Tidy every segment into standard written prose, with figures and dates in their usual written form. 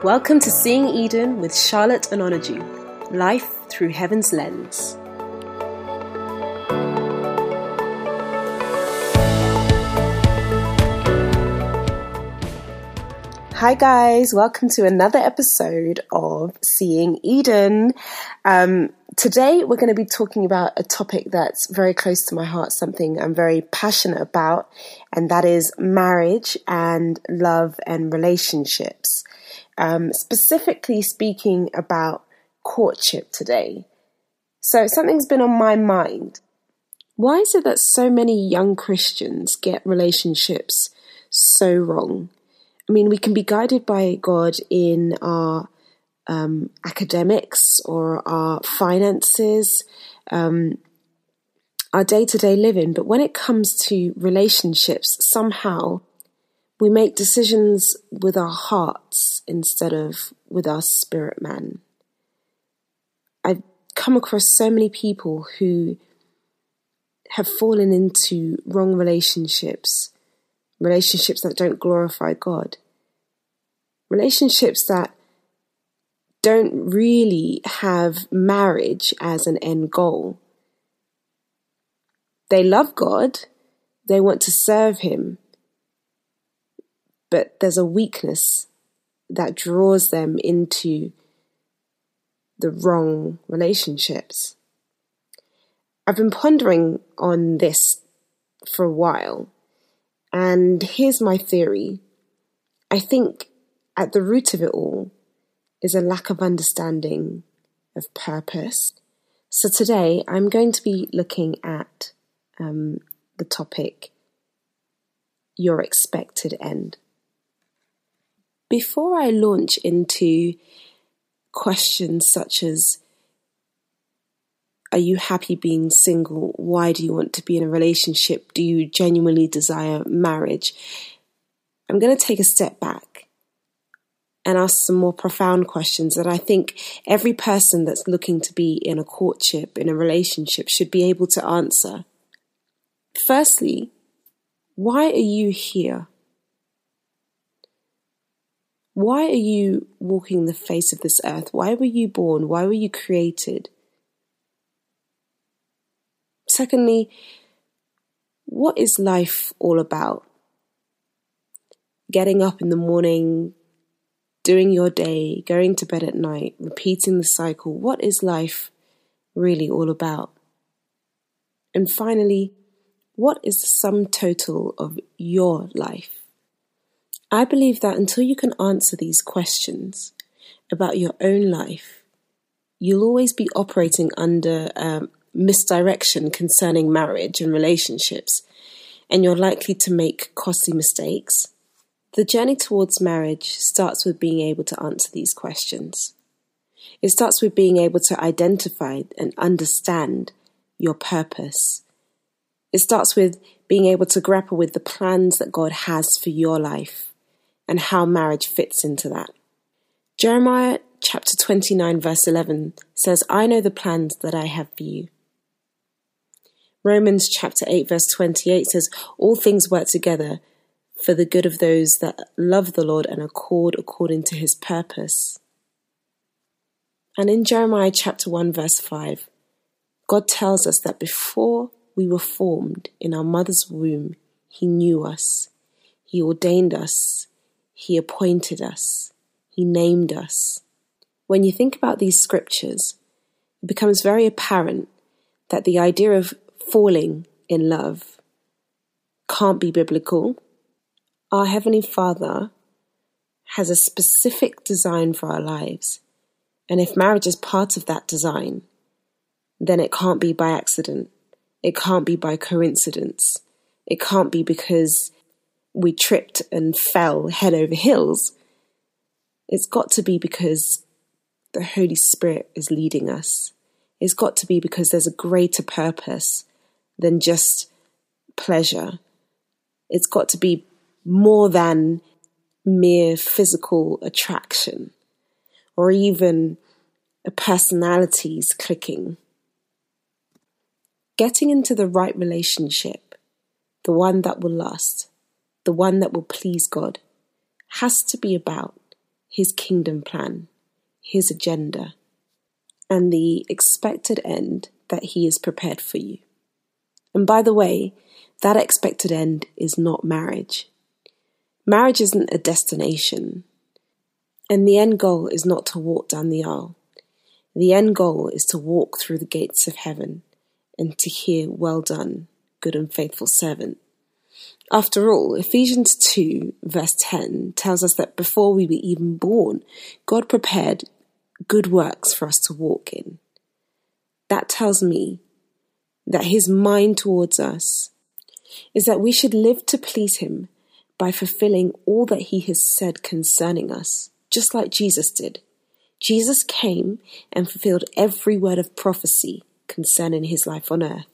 Welcome to Seeing Eden with Charlotte Ononoju, life through heaven's lens. Hi guys, welcome to another episode of Seeing Eden. Today we're going to be talking about a topic that's very close to my heart, something I'm very passionate about, and that is marriage and love and relationships. Specifically speaking about courtship today. So something's been on my mind. Why is it that so many young Christians get relationships so wrong? I mean, we can be guided by God in our academics or our finances, our day-to-day living. But when it comes to relationships, somehow we make decisions with our hearts instead of with our spirit man. I've come across so many people who have fallen into wrong relationships that don't glorify God, relationships that don't really have marriage as an end goal. They love God, they want to serve Him, but there's a weakness that draws them into the wrong relationships. I've been pondering on this for a while. And here's my theory. I think at the root of it all is a lack of understanding of purpose. So today I'm going to be looking at the topic, your expected end. Before I launch into questions such as, are you happy being single? Why do you want to be in a relationship? Do you genuinely desire marriage? I'm going to take a step back and ask some more profound questions that I think every person that's looking to be in a courtship, in a relationship, should be able to answer. Firstly, why are you here? Why are you walking the face of this earth? Why were you born? Why were you created? Secondly, what is life all about? Getting up in the morning, doing your day, going to bed at night, repeating the cycle. What is life really all about? And finally, what is the sum total of your life? I believe that until you can answer these questions about your own life, you'll always be operating under misdirection concerning marriage and relationships, and you're likely to make costly mistakes. The journey towards marriage starts with being able to answer these questions. It starts with being able to identify and understand your purpose. It starts with being able to grapple with the plans that God has for your life and how marriage fits into that. Jeremiah chapter 29 verse 11 says, I know the plans that I have for you. Romans chapter 8 verse 28 says, all things work together for the good of those that love the Lord and are called according to His purpose. And in Jeremiah chapter 1 verse 5, God tells us that before we were formed in our mother's womb, He knew us. He ordained us. He appointed us. He named us. When you think about these scriptures, it becomes very apparent that the idea of falling in love can't be biblical. Our Heavenly Father has a specific design for our lives. And if marriage is part of that design, then it can't be by accident. It can't be by coincidence. It can't be because we tripped and fell head over heels. It's got to be because the Holy Spirit is leading us. It's got to be because there's a greater purpose than just pleasure. It's got to be more than mere physical attraction or even a personalities clicking. Getting into the right relationship, the one that will last, the one that will please God, has to be about his kingdom plan, his agenda, and the expected end that he has prepared for you. And by the way, that expected end is not marriage. Marriage isn't a destination, and the end goal is not to walk down the aisle. The end goal is to walk through the gates of heaven and to hear, "Well done, good and faithful servant." After all, Ephesians 2 verse 10 tells us that before we were even born, God prepared good works for us to walk in. That tells me that his mind towards us is that we should live to please him by fulfilling all that he has said concerning us, just like Jesus did. Jesus came and fulfilled every word of prophecy concerning his life on earth.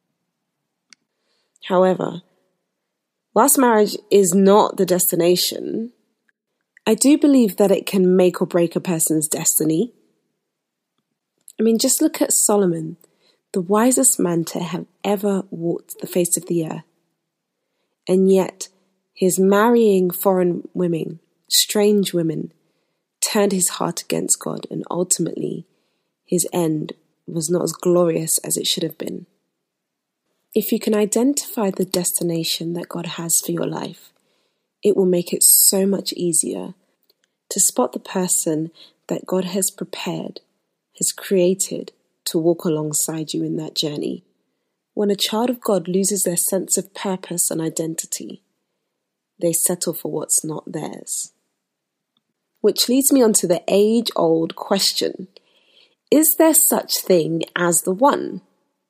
However, whilst marriage is not the destination, I do believe that it can make or break a person's destiny. I mean, just look at Solomon, the wisest man to have ever walked the face of the earth. And yet, his marrying foreign women, strange women, turned his heart against God, and ultimately his end was not as glorious as it should have been. If you can identify the destination that God has for your life, it will make it so much easier to spot the person that God has prepared, has created to walk alongside you in that journey. When a child of God loses their sense of purpose and identity, they settle for what's not theirs. Which leads me on to the age-old question: is there such thing as the one?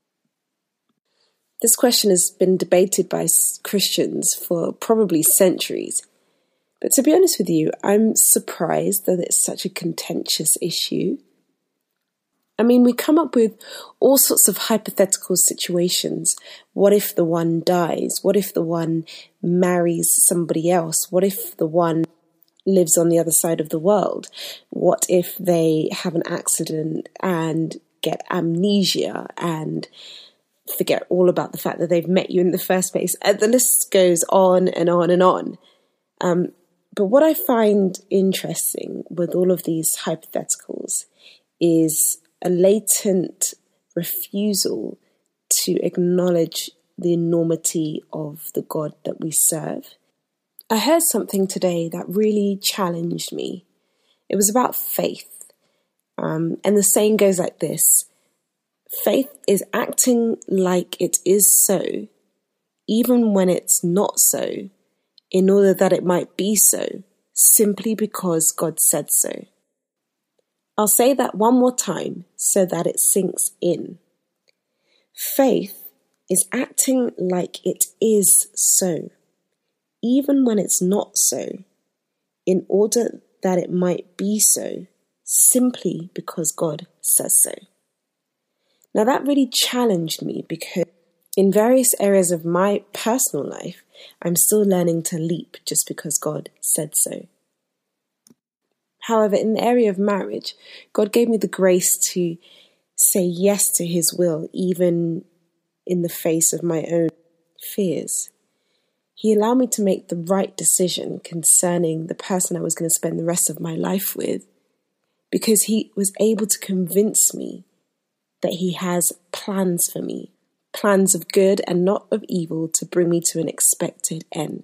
This question has been debated by Christians for probably centuries. But to be honest with you, I'm surprised that it's such a contentious issue. I mean, we come up with all sorts of hypothetical situations. What if the one dies? What if the one marries somebody else? What if the one lives on the other side of the world? What if they have an accident and get amnesia and forget all about the fact that they've met you in the first place? The list goes on and on and on. But what I find interesting with all of these hypotheticals is a latent refusal to acknowledge the enormity of the God that we serve. I heard something today that really challenged me. It was about faith. And the saying goes like this: faith is acting like it is so, even when it's not so, in order that it might be so, simply because God said so. I'll say that one more time so that it sinks in. Faith is acting like it is so, even when it's not so, in order that it might be so, simply because God says so. Now that really challenged me because in various areas of my personal life, I'm still learning to leap just because God said so. However, in the area of marriage, God gave me the grace to say yes to his will, even in the face of my own fears. He allowed me to make the right decision concerning the person I was going to spend the rest of my life with, because he was able to convince me that he has plans for me, plans of good and not of evil, to bring me to an expected end.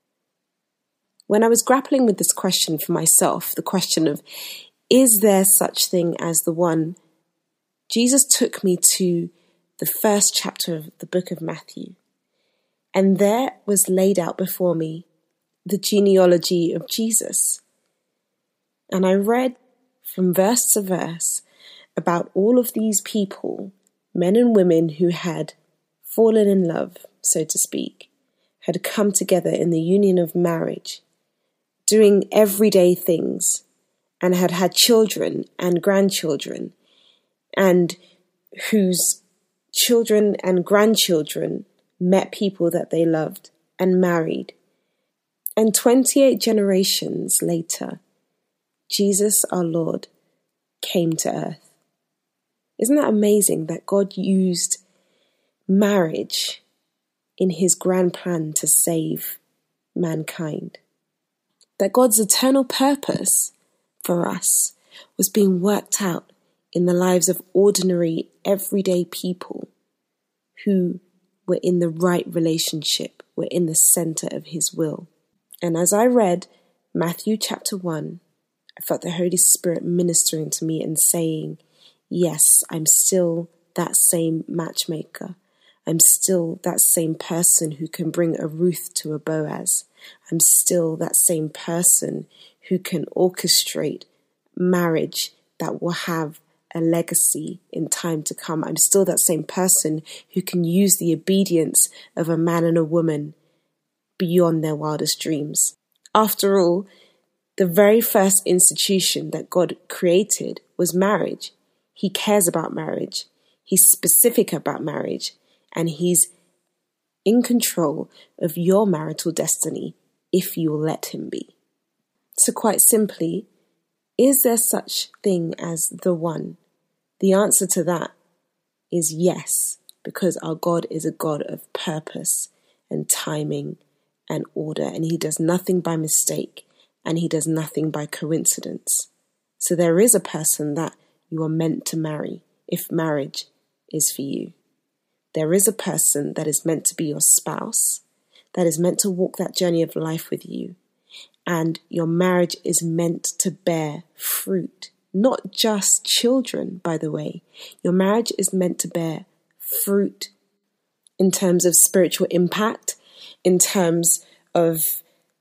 When I was grappling with this question for myself, the question of, is there such thing as the one? Jesus took me to the first chapter of the book of Matthew. And there was laid out before me the genealogy of Jesus. And I read from verse to verse about all of these people, men and women who had fallen in love, so to speak, had come together in the union of marriage, doing everyday things, and had had children and grandchildren, and whose children and grandchildren met people that they loved and married. And 28 generations later, Jesus our Lord came to earth. Isn't that amazing that God used marriage in his grand plan to save mankind? That God's eternal purpose for us was being worked out in the lives of ordinary, everyday people who were in the right relationship, were in the center of his will. And as I read Matthew chapter 1, I felt the Holy Spirit ministering to me and saying, yes, I'm still that same matchmaker. I'm still that same person who can bring a Ruth to a Boaz. I'm still that same person who can orchestrate marriage that will have a legacy in time to come. I'm still that same person who can use the obedience of a man and a woman beyond their wildest dreams. After all, the very first institution that God created was marriage. He cares about marriage. He's specific about marriage, and he's in control of your marital destiny if you will let him be. So quite simply, is there such thing as the one? The answer to that is yes, because our God is a God of purpose and timing and order, and he does nothing by mistake, and he does nothing by coincidence. So there is a person that you are meant to marry if marriage is for you. There is a person that is meant to be your spouse, that is meant to walk that journey of life with you. And your marriage is meant to bear fruit, not just children, by the way. Your marriage is meant to bear fruit in terms of spiritual impact, in terms of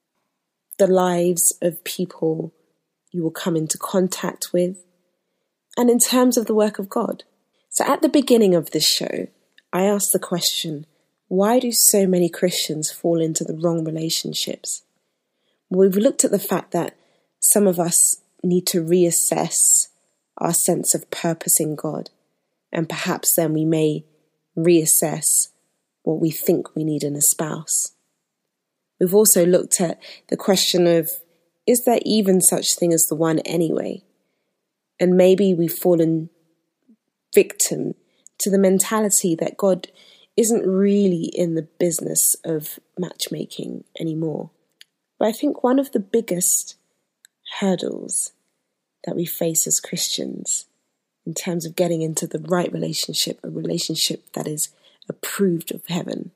the lives of people you will come into contact with, and in terms of the work of God. So at the beginning of this show, I asked the question, why do so many Christians fall into the wrong relationships? Well, we've looked at the fact that some of us need to reassess our sense of purpose in God, and perhaps then we may reassess what we think we need in a spouse. We've also looked at the question of, is there even such thing as the one anyway? And maybe we've fallen victim to the mentality that God isn't really in the business of matchmaking anymore. But I think one of the biggest hurdles that we face as Christians in terms of getting into the right relationship, a relationship that is approved of heaven,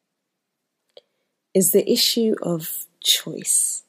is the issue of choice.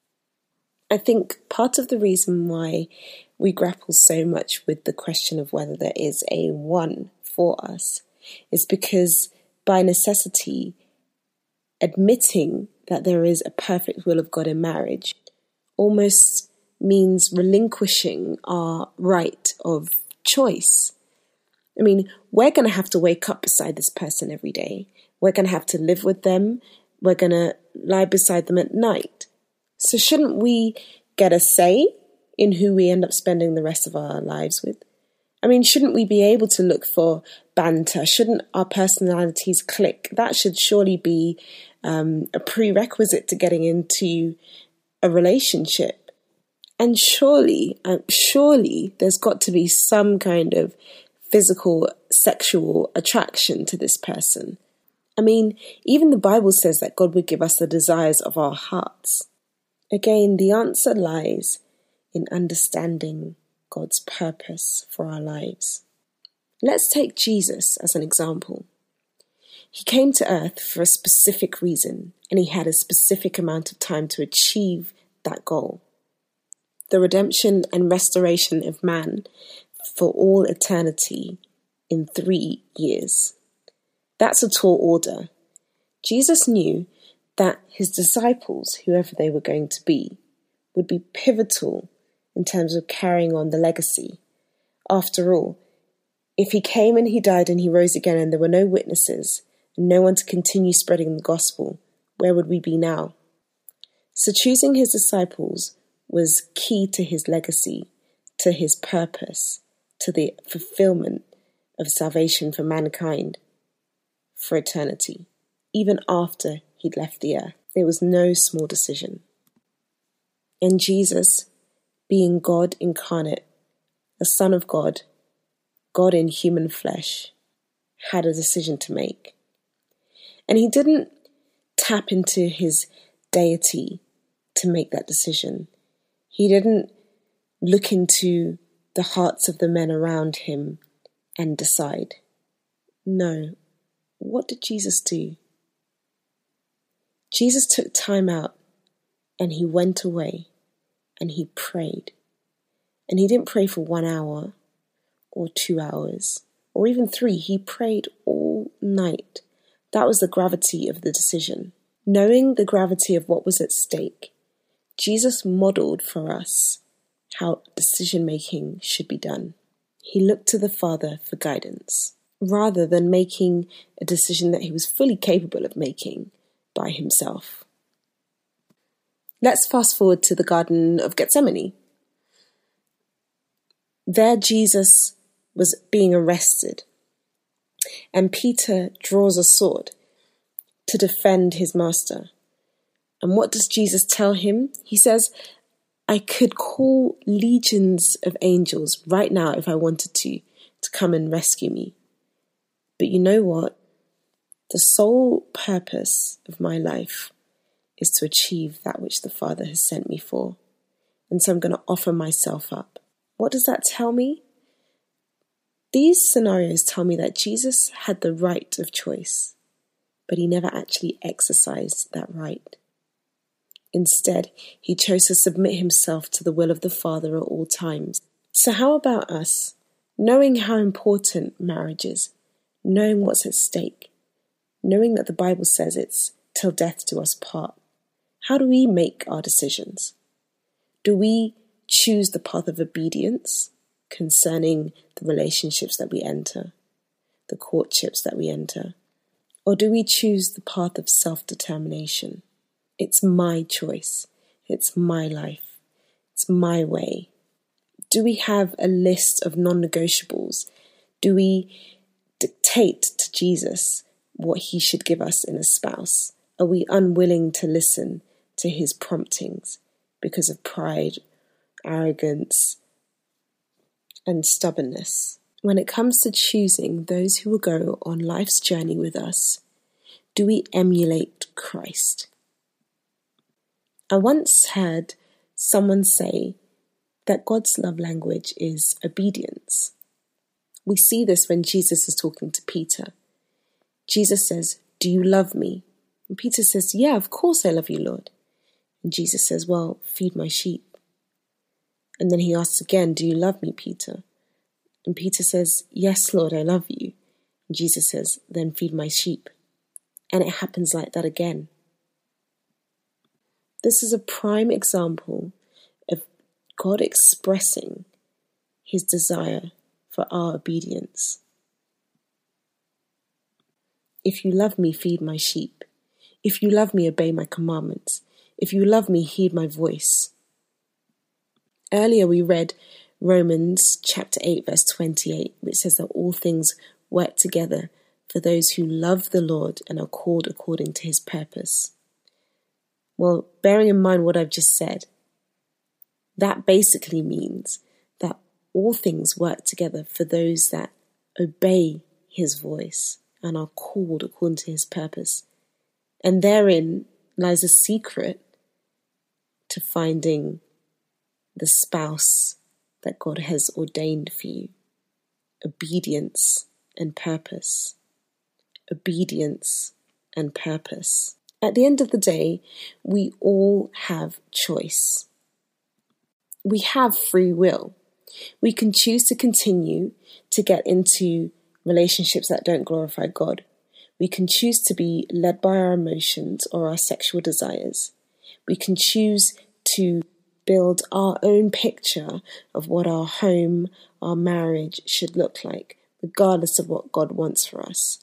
I think part of the reason why we grapple so much with the question of whether there is a one for us is because by necessity, admitting that there is a perfect will of God in marriage almost means relinquishing our right of choice. I mean, we're going to have to wake up beside this person every day. We're going to have to live with them. We're going to lie beside them at night. So shouldn't we get a say in who we end up spending the rest of our lives with? I mean, shouldn't we be able to look for banter? Shouldn't our personalities click? That should surely be a prerequisite to getting into a relationship. And surely there's got to be some kind of physical, sexual attraction to this person. I mean, even the Bible says that God would give us the desires of our hearts. Again, the answer lies in understanding God's purpose for our lives. Let's take Jesus as an example. He came to earth for a specific reason, and he had a specific amount of time to achieve that goal. The redemption and restoration of man for all eternity in 3 years. That's a tall order. Jesus knew that his disciples, whoever they were going to be, would be pivotal in terms of carrying on the legacy. After all, if he came and he died and he rose again and there were no witnesses and no one to continue spreading the gospel, where would we be now? So choosing his disciples was key to his legacy, to his purpose, to the fulfillment of salvation for mankind for eternity, even after he'd left the earth. It was no small decision. And Jesus, being God incarnate, the Son of God, God in human flesh, had a decision to make. And he didn't tap into his deity to make that decision. He didn't look into the hearts of the men around him and decide. No. What did Jesus do? Jesus took time out and he went away and he prayed. And he didn't pray for 1 hour or 2 hours or even 3. He prayed all night. That was the gravity of the decision. Knowing the gravity of what was at stake, Jesus modeled for us how decision-making should be done. He looked to the Father for guidance, rather than making a decision that he was fully capable of making by himself. Let's fast forward to the Garden of Gethsemane. There Jesus was being arrested, and Peter draws a sword to defend his master. And what does Jesus tell him? He says, I could call legions of angels right now if I wanted to come and rescue me. But you know what? The sole purpose of my life is to achieve that which the Father has sent me for. And so I'm going to offer myself up. What does that tell me? These scenarios tell me that Jesus had the right of choice, but he never actually exercised that right. Instead, he chose to submit himself to the will of the Father at all times. So how about us? Knowing how important marriage is, knowing what's at stake, knowing that the Bible says it's till death do us part. How do we make our decisions? Do we choose the path of obedience concerning the relationships that we enter, the courtships that we enter? Or do we choose the path of self-determination? It's my choice. It's my life. It's my way. Do we have a list of non-negotiables? Do we dictate to Jesus what he should give us in a spouse? Are we unwilling to listen to his promptings because of pride, arrogance, and stubbornness? When it comes to choosing those who will go on life's journey with us, do we emulate Christ? I once heard someone say that God's love language is obedience. We see this when Jesus is talking to Peter. Jesus says, do you love me? And Peter says, yeah, of course I love you, Lord. And Jesus says, well, feed my sheep. And then he asks again, do you love me, Peter? And Peter says, yes, Lord, I love you. And Jesus says, then feed my sheep. And it happens like that again. This is a prime example of God expressing his desire for our obedience. If you love me, feed my sheep. If you love me, obey my commandments. If you love me, heed my voice. Earlier we read Romans chapter 8, verse 28, which says that all things work together for those who love the Lord and are called according to his purpose. Well, bearing in mind what I've just said, that basically means that all things work together for those that obey his voice and are called according to his purpose. And therein lies a secret to finding the spouse that God has ordained for you. Obedience and purpose. Obedience and purpose. At the end of the day, we all have choice. We have free will. We can choose to continue to get into relationships that don't glorify God. We can choose to be led by our emotions or our sexual desires. We can choose to build our own picture of what our home, our marriage should look like, regardless of what God wants for us.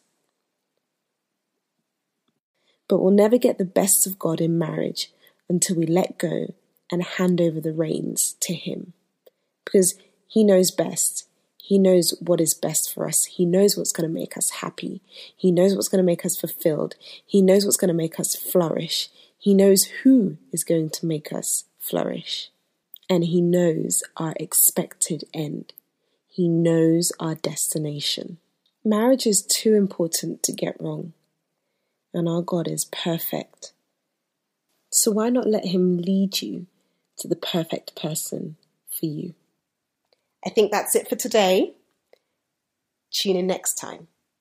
But we'll never get the best of God in marriage until we let go and hand over the reins to him. Because he knows best. He knows what is best for us. He knows what's going to make us happy. He knows what's going to make us fulfilled. He knows what's going to make us flourish. He knows who is going to make us flourish. And he knows our expected end. He knows our destination. Marriage is too important to get wrong. And our God is perfect. So why not let him lead you to the perfect person for you. I think that's it for today. Tune in next time.